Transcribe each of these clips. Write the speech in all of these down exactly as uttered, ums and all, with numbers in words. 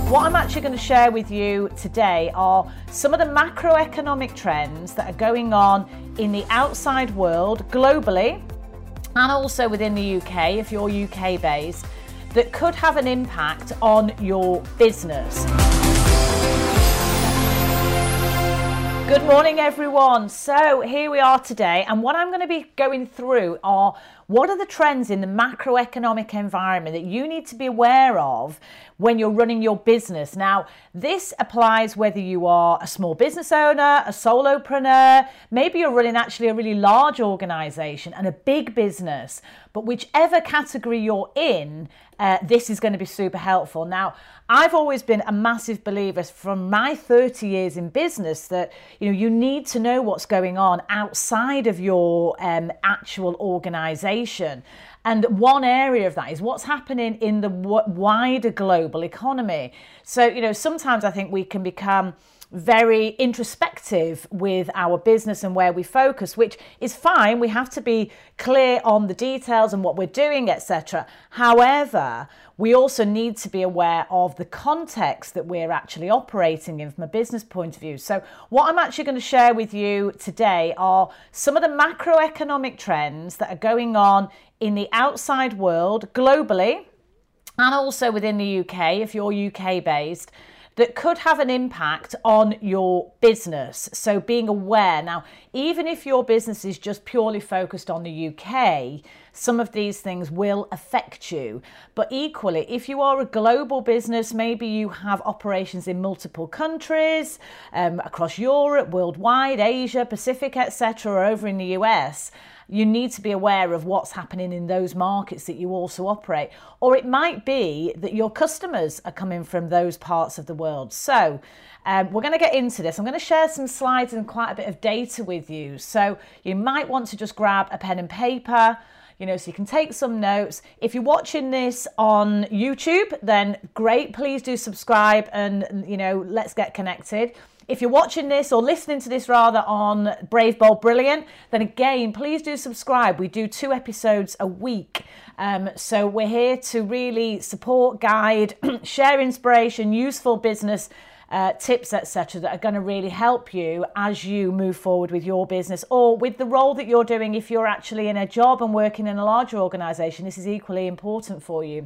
What I'm actually going to share with you today are some of the macroeconomic trends that are going on in the outside world globally and also within the U K, if you're U K based, that could have an impact on your business. Good morning, everyone. So here we are today, and what I'm going to be going through are what are the trends in the macroeconomic environment that you need to be aware of when you're running your business. Now, this applies whether you are a small business owner, a solopreneur, maybe you're running actually a really large organization and a big business, but whichever category you're in, uh, this is going to be super helpful. Now, I've always been a massive believer from my thirty years in business that, you know, you need to know what's going on outside of your um, actual organization. And one area of that is what's happening in the wider global economy. So, you know, sometimes I think we can become very introspective with our business and where we focus, which is fine. We have to be clear on the details and what we're doing, et cetera. However, we also need to be aware of the context that we're actually operating in from a business point of view. So what I'm actually going to share with you today are some of the macroeconomic trends that are going on in the outside world globally and also within the U K, if you're U K based, that could have an impact on your business. So being aware. Now, even if your business is just purely focused on the U K, some of these things will affect you. But equally, if you are a global business, maybe you have operations in multiple countries, um, across Europe, worldwide, Asia, Pacific, et cetera, or over in the U S, you need to be aware of what's happening in those markets that you also operate. Or it might be that your customers are coming from those parts of the world. So um, we're going to get into this. I'm going to share some slides and quite a bit of data with you. So you might want to just grab a pen and paper, you know, so you can take some notes. If you're watching this on YouTube, then great, please do subscribe and, you know, let's get connected. If you're watching this or listening to this rather on Brave, Bold, Brilliant, then again, please do subscribe. We do two episodes a week. Um, so we're here to really support, guide, share inspiration, useful business uh, tips, et cetera, that are going to really help you as you move forward with your business or with the role that you're doing. If you're actually in a job and working in a larger organization, this is equally important for you.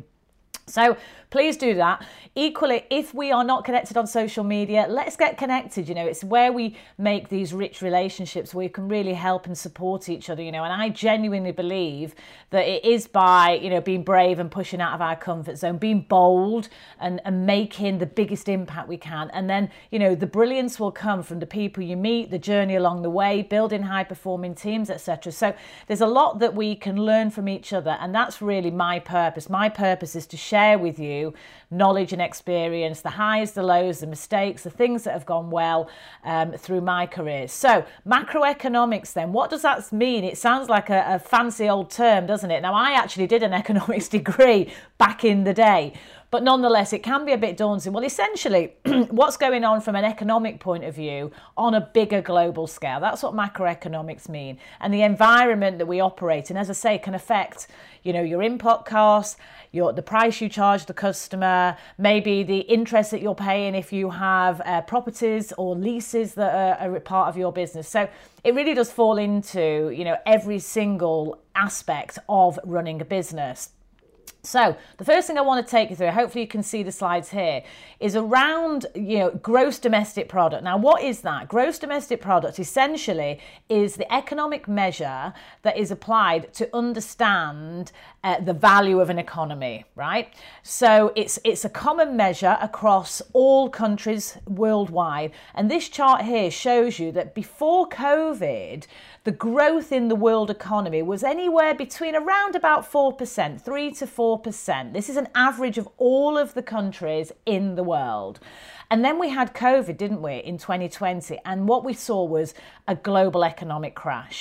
So please do that. Equally, if we are not connected on social media, let's get connected. You know, it's where we make these rich relationships where we can really help and support each other, you know, and I genuinely believe that it is by, you know, being brave and pushing out of our comfort zone, being bold and, and making the biggest impact we can. And then, you know, the brilliance will come from the people you meet, the journey along the way, building high performing teams, et cetera. So there's a lot that we can learn from each other. And that's really my purpose. My purpose is to share share with you knowledge and experience, the highs, the lows, the mistakes, the things that have gone well um, through my career. So macroeconomics then, what does that mean? It sounds like a, a fancy old term, doesn't it? Now, I actually did an economics degree back in the day, but nonetheless, it can be a bit daunting. Well, essentially, what's going on from an economic point of view on a bigger global scale? That's what macroeconomics mean. And the environment that we operate in, as I say, can affect, you know, your input costs, your, the price you charge the customer, maybe the interest that you're paying if you have uh, properties or leases that are, are part of your business. So it really does fall into, you know, every single aspect of running a business. So the first thing I want to take you through, hopefully you can see the slides here, is around, you know, gross domestic product. Now, what is that? Gross domestic product essentially is the economic measure that is applied to understand uh, the value of an economy, right? So it's it's a common measure across all countries worldwide. And this chart here shows you that before COVID, the growth in the world economy was anywhere between around about four percent, three to four percent. This is an average of all of the countries in the world. And then we had COVID, didn't we, in twenty twenty? And what we saw was a global economic crash.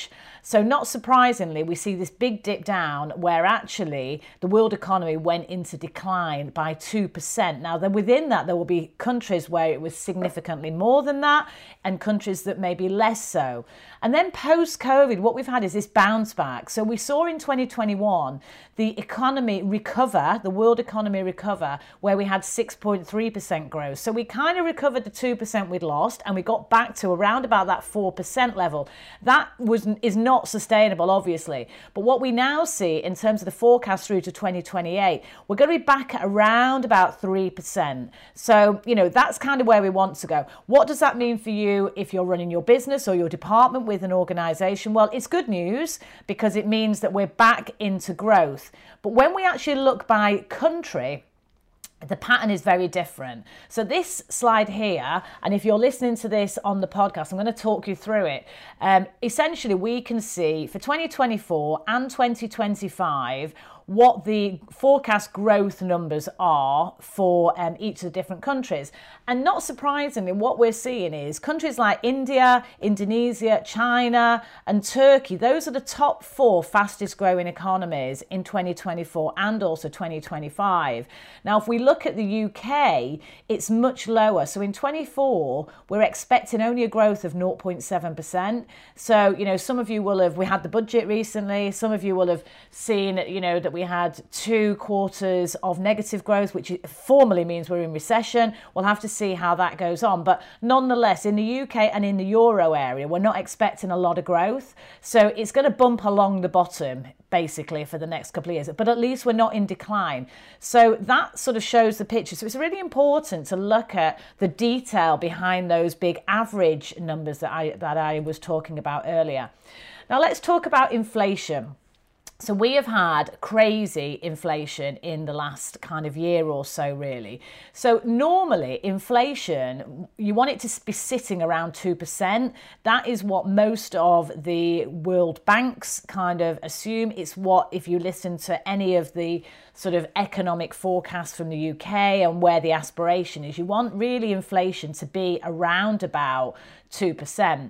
So not surprisingly, we see this big dip down where actually the world economy went into decline by two percent. Now, then within that, there will be countries where it was significantly more than that and countries that may be less so. And then post-COVID, what we've had is this bounce back. So we saw in twenty twenty-one the economy recover, the world economy recover, where we had six point three percent growth. So we kind of recovered the two percent we'd lost and we got back to around about that four percent level. That was is not sustainable, obviously. But what we now see in terms of the forecast through to twenty twenty-eight, we're going to be back at around about three percent. So, you know, that's kind of where we want to go. What does that mean for you if you're running your business or your department with an organization? Well, it's good news because it means that we're back into growth. But when we actually look by country, the pattern is very different. So this slide here, and if you're listening to this on the podcast, I'm going to talk you through it. Um, essentially, we can see for twenty twenty-four and twenty twenty-five what the forecast growth numbers are for um, each of the different countries. And not surprisingly, what we're seeing is countries like India, Indonesia, China, and Turkey. Those are the top four fastest growing economies in twenty twenty-four and also twenty twenty-five. Now, if we look at the U K, it's much lower. So in twenty-four, we're expecting only a growth of zero point seven percent. So, you know, some of you will have, we had the budget recently, some of you will have seen, you know, that we had two quarters of negative growth, which formally means we're in recession. We'll have to see how that goes on. But nonetheless, in the U K and in the Euro area, we're not expecting a lot of growth. So it's going to bump along the bottom, basically, for the next couple of years. But at least we're not in decline. So that sort of shows the picture. So it's really important to look at the detail behind those big average numbers that I, that I was talking about earlier. Now let's talk about inflation. So we have had crazy inflation in the last kind of year or so, really. So normally inflation, you want it to be sitting around two percent. That is what most of the world banks kind of assume. It's what, if you listen to any of the sort of economic forecasts from the U K and where the aspiration is, you want really inflation to be around about two percent.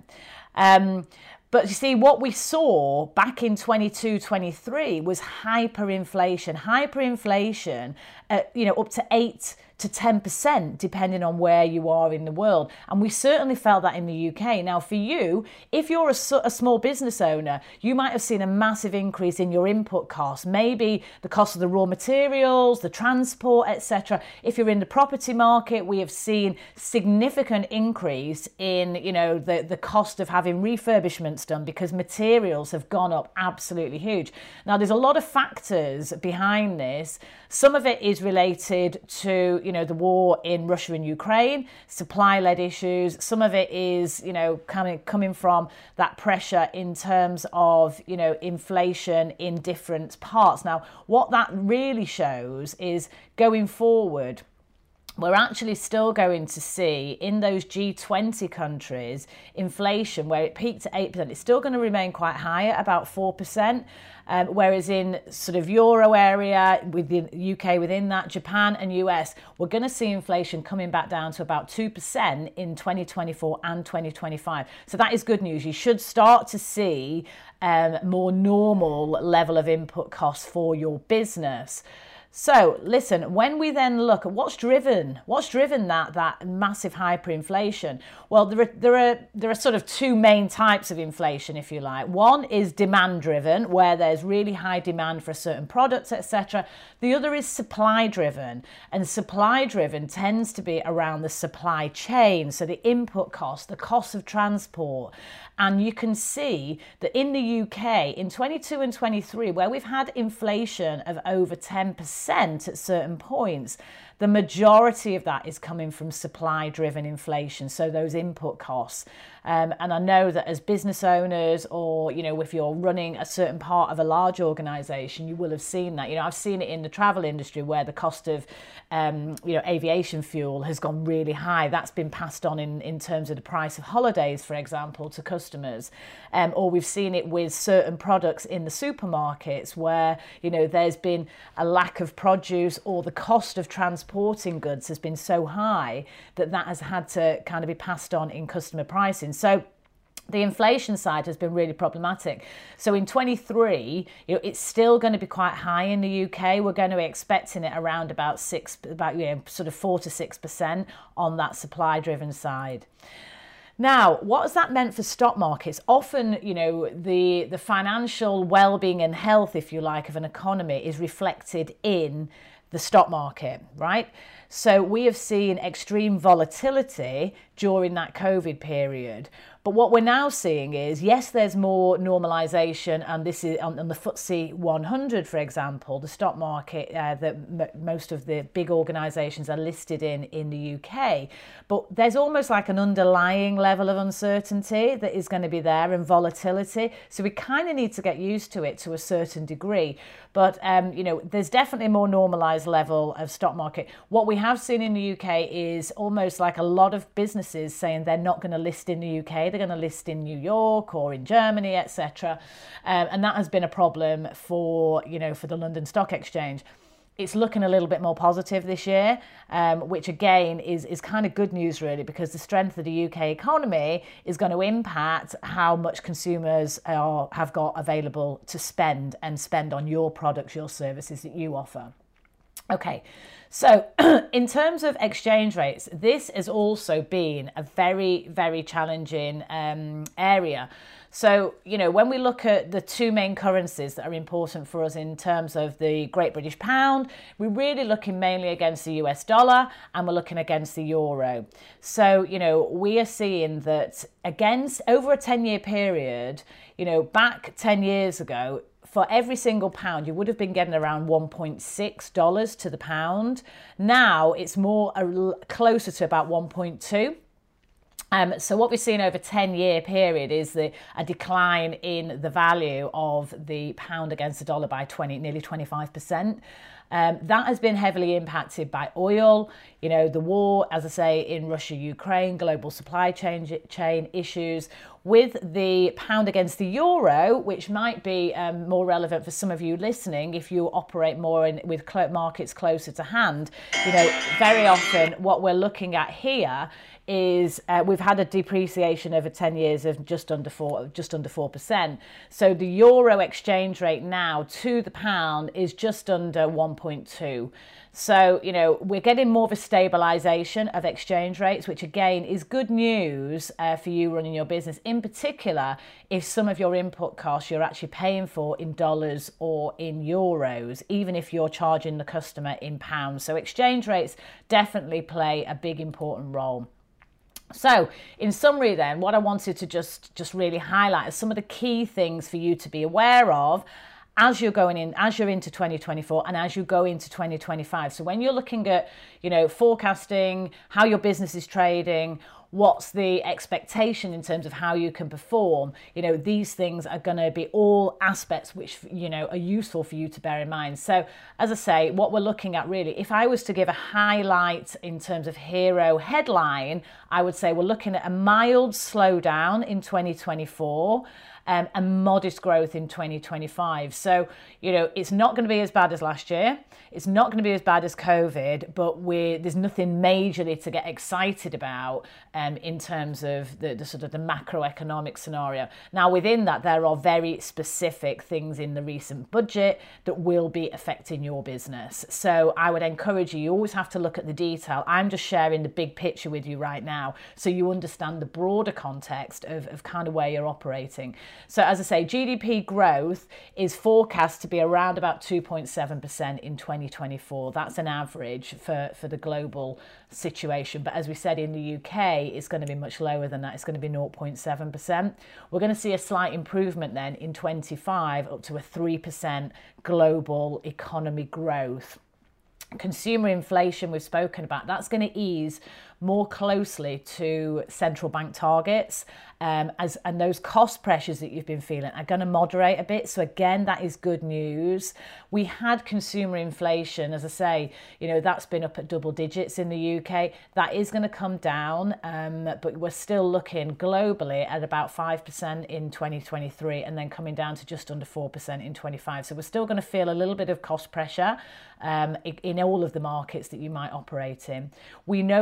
Um, But you see, what we saw back in twenty-two, twenty-three was hyperinflation. Hyperinflation, uh, you know, up to eight to ten percent, depending on where you are in the world. And we certainly felt that in the U K. Now, for you, if you're a, a small business owner, you might have seen a massive increase in your input costs, maybe the cost of the raw materials, the transport, et cetera. If you're in the property market, we have seen significant increase in, you know, the, the cost of having refurbishments done because materials have gone up absolutely huge. Now, there's a lot of factors behind this. Some of it is related to, you know, the war in Russia and Ukraine, supply-led issues. Some of it is, you know, coming coming from that pressure in terms of, you know, inflation in different parts. Now, what that really shows is going forward, we're actually still going to see in those G twenty countries inflation where it peaked at eight percent. It's still going to remain quite high at about four percent. Um, whereas in sort of Euro area, with the U K within that, Japan and U S, we're going to see inflation coming back down to about two percent in twenty twenty-four and twenty twenty-five. So that is good news. You should start to see um, more normal level of input costs for your business. So listen, when we then look at what's driven, what's driven that that massive hyperinflation, well, there are there are there are sort of two main types of inflation, if you like. One is demand driven, where there's really high demand for certain products, et cetera. The other is supply driven, and supply driven tends to be around the supply chain, so the input cost, the cost of transport. And you can see that in the U K in twenty-two and twenty-three, where we've had inflation of over ten percent at certain points, the majority of that is coming from supply-driven inflation, so those input costs. Um, and I know that as business owners, or, you know, if you're running a certain part of a large organisation, you will have seen that. You know, I've seen it in the travel industry where the cost of, um, you know, aviation fuel has gone really high. That's been passed on in, in terms of the price of holidays, for example, to customers. Um, or we've seen it with certain products in the supermarkets where, you know, there's been a lack of produce, or the cost of transporting goods has been so high that that has had to kind of be passed on in customer pricing. So the inflation side has been really problematic. So in twenty-three, you know, it's still going to be quite high in the U K. We're going to be expecting it around about six, about you know, sort of four to six percent on that supply-driven side. Now, what has that meant for stock markets? Often, you know, the the financial well-being and health, if you like, of an economy is reflected in the stock market, right? So we have seen extreme volatility during that COVID period. But what we're now seeing is, yes, there's more normalization, and this is on, on the F T S E one hundred, for example, the stock market uh, that m- most of the big organizations are listed in in the U K. But there's almost like an underlying level of uncertainty that is going to be there, and volatility. So we kind of need to get used to it to a certain degree. But, um, you know, there's definitely a more normalized level of stock market. What we have seen in the U K is almost like a lot of businesses saying they're not going to list in the U K. They're going to list in New York or in Germany, et cetera. Um, and that has been a problem for, you know, for the London Stock Exchange. It's looking a little bit more positive this year, um, which again is, is kind of good news really, because the strength of the U K economy is going to impact how much consumers are, have got available to spend and spend on your products, your services that you offer. Okay, so in terms of exchange rates, this has also been a very, very challenging um, area. So, you know, when we look at the two main currencies that are important for us in terms of the Great British Pound, we're really looking mainly against the U S dollar, and we're looking against the euro. So, you know, we are seeing that against over a ten-year period, you know, back ten years ago, for every single pound, you would have been getting around one point six dollars to the pound. Now it's more uh, closer to about one point two. Um, so what we've seen over a ten-year period is the, a decline in the value of the pound against the dollar by twenty, nearly twenty-five percent. Um, that has been heavily impacted by oil, you know, the war, as I say, in Russia, Ukraine, global supply chain, chain issues, with the pound against the euro, which might be um, more relevant for some of you listening if you operate more in, with markets closer to hand. You know, very often what we're looking at here is uh, we've had a depreciation over ten years of just under four, just under four percent. So the euro exchange rate now to the pound is just under one point two. So, you know, we're getting more of a stabilization of exchange rates, which again is good news uh, for you running your business, in particular if some of your input costs you're actually paying for in dollars or in euros, even if you're charging the customer in pounds. So exchange rates definitely play a big important role. So in summary then, what I wanted to just, just really highlight is some of the key things for you to be aware of as you're going in, as you're into twenty twenty-four and as you go into twenty twenty-five. So when you're looking at, you know, forecasting how your business is trading, what's the expectation in terms of how you can perform, you know, these things are going to be all aspects which, you know, are useful for you to bear in mind. So as I say, what we're looking at really, if I was to give a highlight in terms of hero headline, I would say we're looking at a mild slowdown in twenty twenty-four. Um, and modest growth in twenty twenty-five. So, you know, it's not going to be as bad as last year. It's not going to be as bad as COVID, but we're, there's nothing majorly to get excited about um, in terms of the, the sort of the macroeconomic scenario. Now, within that, there are very specific things in the recent budget that will be affecting your business. So I would encourage you, you always have to look at the detail. I'm just sharing the big picture with you right now so you understand the broader context of, of kind of where you're operating. So as I say, G D P growth is forecast to be around about two point seven percent in twenty twenty-four. That's an average for, for the global situation. But as we said, in the U K, it's going to be much lower than that. It's going to be zero point seven percent. We're going to see a slight improvement then in twenty-five, up to a three percent global economy growth. Consumer inflation we've spoken about, that's going to ease more closely to central bank targets, um, as and those cost pressures that you've been feeling are going to moderate a bit. So again, that is good news. We had consumer inflation, as I say, you know, that's been up at double digits in the U K. That is going to come down, um, but we're still looking globally at about five percent in twenty twenty-three and then coming down to just under four percent in twenty-five. So we're still going to feel a little bit of cost pressure um, in all of the markets that you might operate in. We know we've had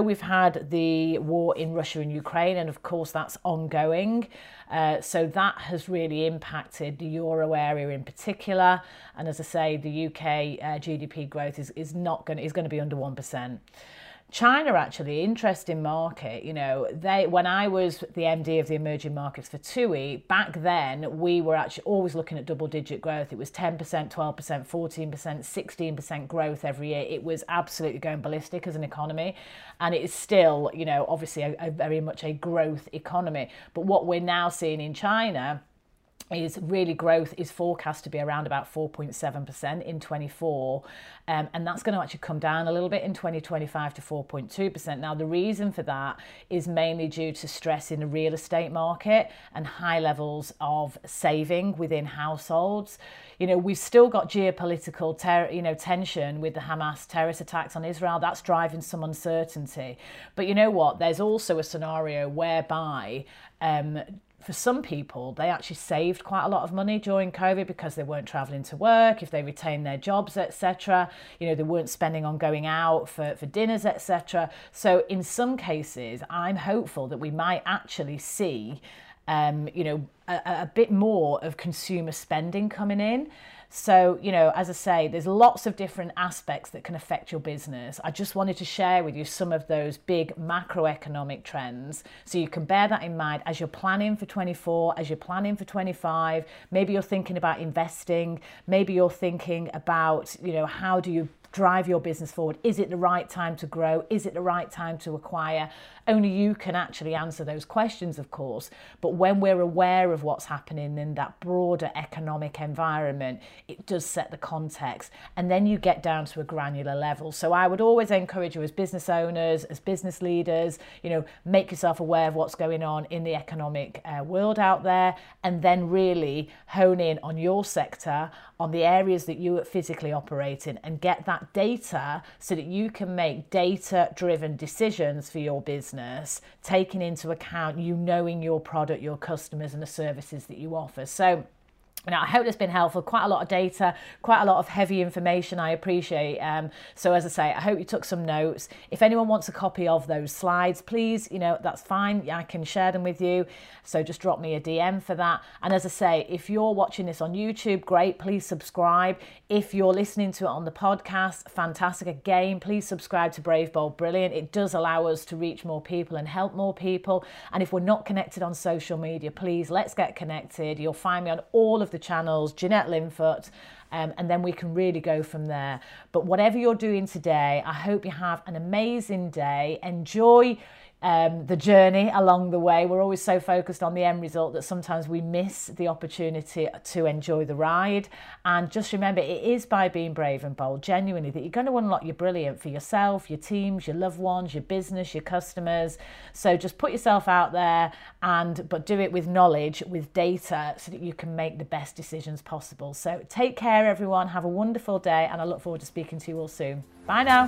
had the war in Russia and Ukraine, and of course that's ongoing. Uh, so that has really impacted the euro area in particular. And as I say, the U K uh, G D P growth is, is not going is going to be under one percent. China, actually, interesting market. You know, they when I was the M D of the emerging markets for T U I, back then we were actually always looking at double digit growth. It was ten percent, twelve percent, fourteen percent, sixteen percent growth every year. It was absolutely going ballistic as an economy. And it is still, you know, obviously a, a very much a growth economy. But what we're now seeing in China is really growth is forecast to be around about four point seven percent in twenty-four, um, and that's going to actually come down a little bit in twenty twenty-five to four point two percent. Now the reason for that is mainly due to stress in the real estate market and high levels of saving within households. You know, we've still got geopolitical ter- you know, tension with the Hamas terrorist attacks on Israel. That's driving some uncertainty. But you know what? There's also a scenario whereby um, for some people, they actually saved quite a lot of money during COVID because they weren't traveling to work, if they retained their jobs, et cetera. You know, they weren't spending on going out for, for dinners, et cetera. So in some cases, I'm hopeful that we might actually see, um, you know, a, a bit more of consumer spending coming in. So, you know, as I say, there's lots of different aspects that can affect your business. I just wanted to share with you some of those big macroeconomic trends so you can bear that in mind as you're planning for twenty-four, as you're planning for twenty-five. Maybe you're thinking about investing. Maybe you're thinking about, you know, how do you drive your business forward? Is it the right time to grow? Is it the right time to acquire? Only you can actually answer those questions, of course. But when we're aware of what's happening in that broader economic environment, it does set the context. And then you get down to a granular level. So I would always encourage you as business owners, as business leaders, you know, make yourself aware of what's going on in the economic uh, world out there, and then really hone in on your sector, on the areas that you physically operate in, and get that data so that you can make data-driven decisions for your business, taking into account you knowing your product, your customers, and the services that you offer. So, now, I hope it's been helpful. Quite a lot of data, quite a lot of heavy information, I appreciate. Um, so as I say, I hope you took some notes. If anyone wants a copy of those slides, please, you know, that's fine. I can share them with you. So just drop me a D M for that. And as I say, if you're watching this on YouTube, great, please subscribe. If you're listening to it on the podcast, fantastic. Again, please subscribe to Brave, Bold, Brilliant. It does allow us to reach more people and help more people. And if we're not connected on social media, please, let's get connected. You'll find me on all of the channels, Jeanette Linfoot, um, and then we can really go from there. But whatever you're doing today, I hope you have an amazing day. Enjoy um, the journey along the way. We're always so focused on the end result that sometimes we miss the opportunity to enjoy the ride. And just remember, it is by being brave and bold, genuinely, that you're going to unlock your brilliant for yourself, your teams, your loved ones, your business, your customers. So just put yourself out there, and but do it with knowledge, with data, so that you can make the best decisions possible. So take care, everyone. Have a wonderful day, and I look forward to speaking to you all soon. Bye now.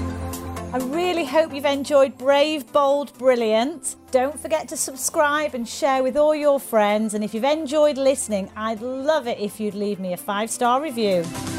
I really hope you've enjoyed Brave, Bold, Brilliant. Don't forget to subscribe and share with all your friends. And if you've enjoyed listening, I'd love it if you'd leave me a five-star review.